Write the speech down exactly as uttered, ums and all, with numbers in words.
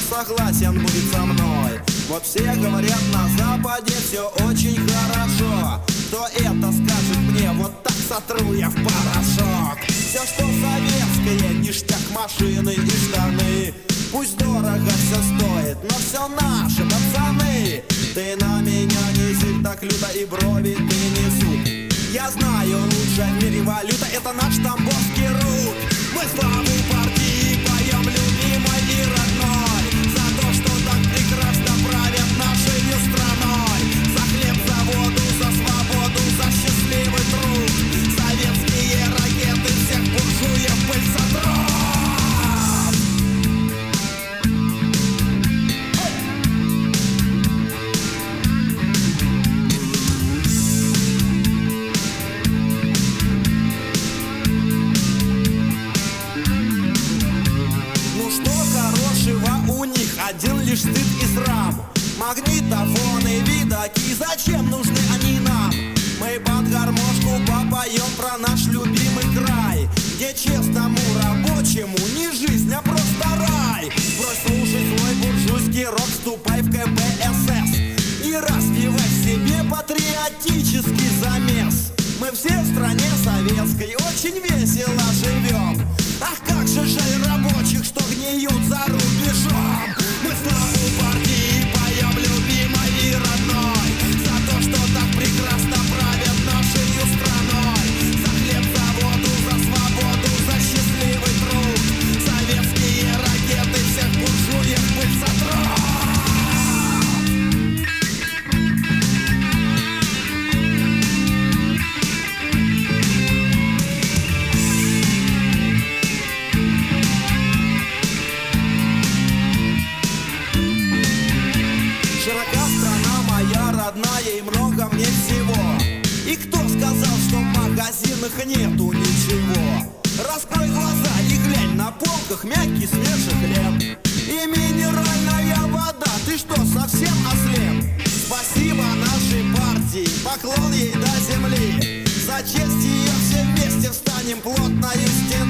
согласен будет со мной. Вот все говорят, на Западе все очень хорошо. Кто это скажет мне, вот так сотру я в порошок. Все, что советское, ништяк, машины и штаны. Пусть дорого все стоит, но все наши пацаны. Ты на меня не зырь так люто, и брови ты не суд. Я знаю, лучшая в мире валюта — это наш тамбовский рут. Мы славу партии поем, любимой и родной, за то, что так прекрасно правят нашей страной. За хлеб, за воду, за свободу, за счастливый труд. Советские ракеты всех буржуев пыль сотрут. Один лишь стыд и срам. Магнитофоны, видаки, зачем нужны они нам? Мы под гармошку попоем про наш любимый край, где честному рабочему не жизнь, а просто рай. Брось слушать свой буржуйский рок, вступай в ка пэ эс эс и развивай в себе патриотический замес. Мы все в стране советской очень весело живем. Ах, как же жаль рабочих, что гниют за рубежом. Мы славу партии поем, любимой и родной, за то, что так прекрасно правят нашей страной. За хлеб, за воду, за свободу, за счастливый труд. Советские ракеты всех буржуев пыль сотрут. Широка страна моя родная, и много мне всего. И кто сказал, что в магазинах нету ничего? Раскрой глаза и глянь, на полках мягкий свежий хлеб и минеральная вода. Ты что, совсем ослеп? Спасибо нашей партии, поклон ей до земли. За честь ее все вместе встанем плотною стеной.